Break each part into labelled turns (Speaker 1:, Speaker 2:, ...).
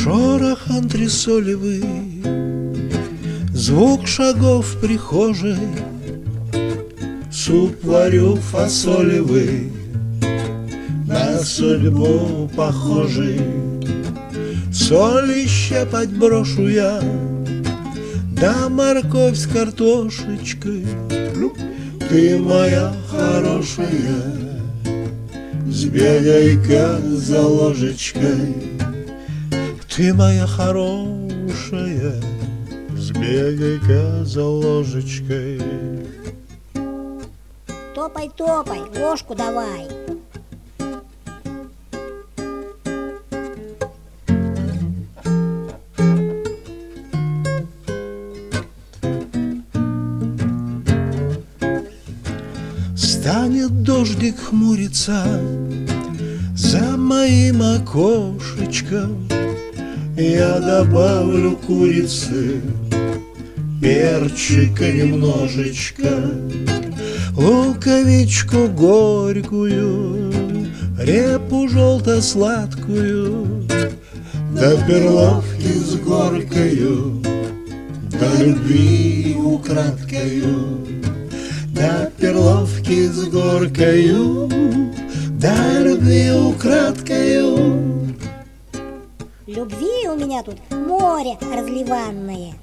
Speaker 1: Шорох антресолевый, звук шагов в прихожей. Суп варю фасолевый, на судьбу похожий. Соли щепать брошу я, да морковь с картошечкой. Ты моя хорошая, сбегай-ка за ложечкой. Ты моя хорошая, сбегай-ка за ложечкой.
Speaker 2: Топай, топай, ложку давай.
Speaker 1: Станет дождик хмуриться за моим окошечком, я добавлю курицы, перчика немножечко, луковичку горькую, репу желто-сладкую, да перловки с горкою, да любви украдкою. Да перловки с горкою, да любви украдкою.
Speaker 2: Любви у меня тут море разливанное.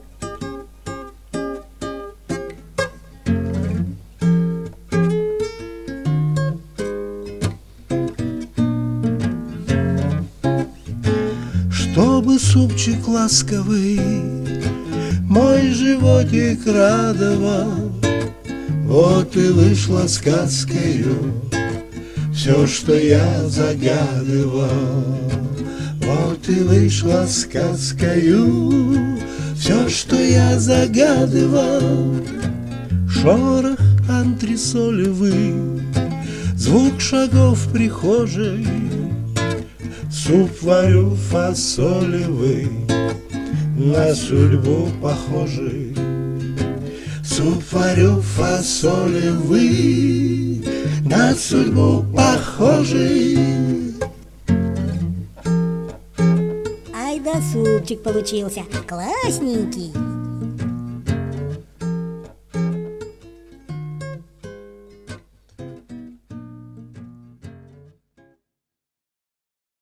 Speaker 1: Чтобы супчик ласковый мой животик радовал, вот и вышла сказкою все, что я загадывал. Вот и вышла сказкою все, что я загадывал. Шорох антресолевый, звук шагов в прихожей. Суп варю фасолевый, на судьбу похожий. Суп варю фасолевый, на судьбу похожий.
Speaker 2: Ай да супчик получился классненький.